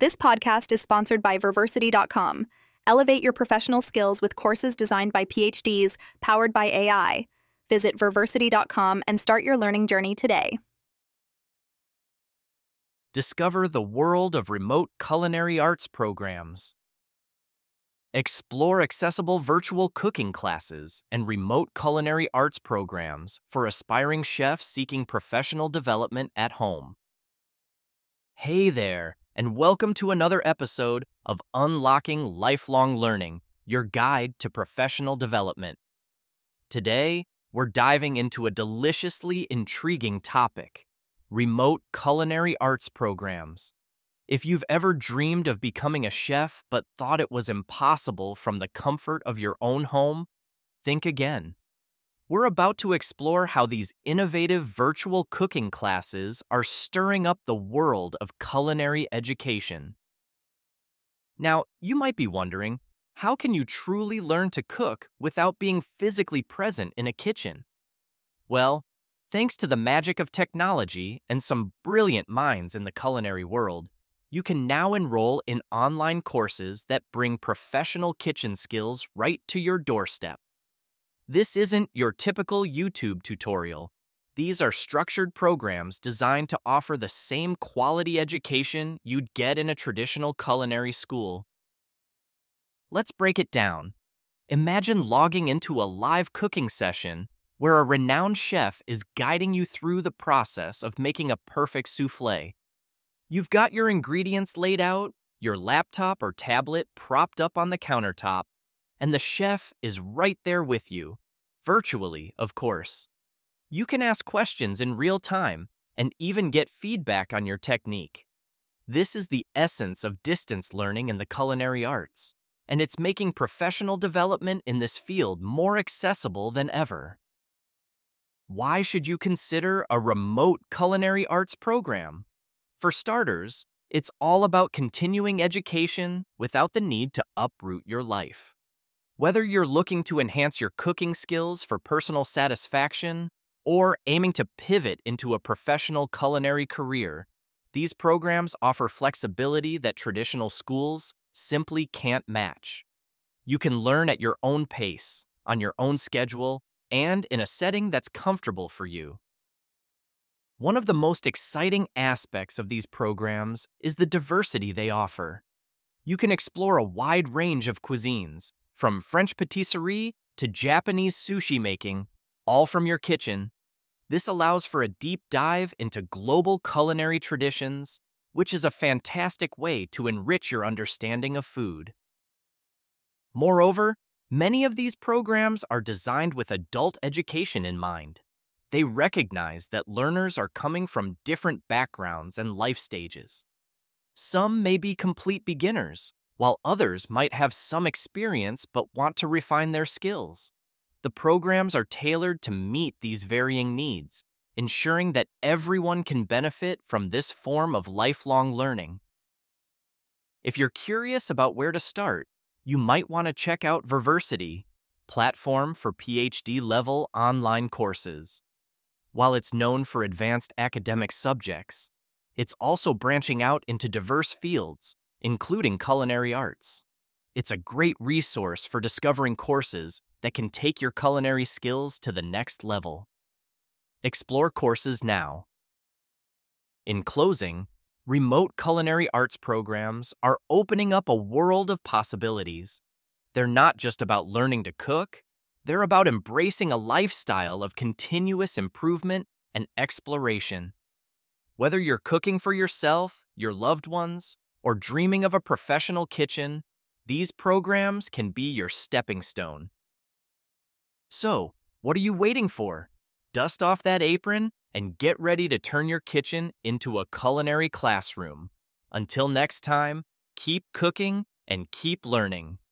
This podcast is sponsored by Verversity.com. Elevate your professional skills with courses designed by PhDs, powered by AI. Visit Verversity.com and start your learning journey today. Discover the world of remote culinary arts programs. Explore accessible virtual cooking classes and remote culinary arts programs for aspiring chefs seeking professional development at home. Hey there, and welcome to another episode of Unlocking Lifelong Learning, your guide to professional development. Today, we're diving into a deliciously intriguing topic: remote culinary arts programs. If you've ever dreamed of becoming a chef but thought it was impossible from the comfort of your own home, think again. We're about to explore how these innovative virtual cooking classes are stirring up the world of culinary education. Now, you might be wondering, how can you truly learn to cook without being physically present in a kitchen? Well, thanks to the magic of technology and some brilliant minds in the culinary world, you can now enroll in online courses that bring professional kitchen skills right to your doorstep. This isn't your typical YouTube tutorial. These are structured programs designed to offer the same quality education you'd get in a traditional culinary school. Let's break it down. Imagine logging into a live cooking session where a renowned chef is guiding you through the process of making a perfect soufflé. You've got your ingredients laid out, your laptop or tablet propped up on the countertop, and the chef is right there with you, virtually, of course. You can ask questions in real time and even get feedback on your technique. This is the essence of distance learning in the culinary arts, and it's making professional development in this field more accessible than ever. Why should you consider a remote culinary arts program? For starters, it's all about continuing education without the need to uproot your life. Whether you're looking to enhance your cooking skills for personal satisfaction or aiming to pivot into a professional culinary career, these programs offer flexibility that traditional schools simply can't match. You can learn at your own pace, on your own schedule, and in a setting that's comfortable for you. One of the most exciting aspects of these programs is the diversity they offer. You can explore a wide range of cuisines, from French patisserie to Japanese sushi making, all from your kitchen. This allows for a deep dive into global culinary traditions, which is a fantastic way to enrich your understanding of food. Moreover, many of these programs are designed with adult education in mind. They recognize that learners are coming from different backgrounds and life stages. Some may be complete beginners, while others might have some experience but want to refine their skills. The programs are tailored to meet these varying needs, ensuring that everyone can benefit from this form of lifelong learning. If you're curious about where to start, you might want to check out Verversity, platform for PhD-level online courses. While it's known for advanced academic subjects, it's also branching out into diverse fields, including culinary arts. It's a great resource for discovering courses that can take your culinary skills to the next level. Explore courses now. In closing, remote culinary arts programs are opening up a world of possibilities. They're not just about learning to cook. They're about embracing a lifestyle of continuous improvement and exploration. Whether you're cooking for yourself, your loved ones, or dreaming of a professional kitchen, these programs can be your stepping stone. So, what are you waiting for? Dust off that apron and get ready to turn your kitchen into a culinary classroom. Until next time, keep cooking and keep learning.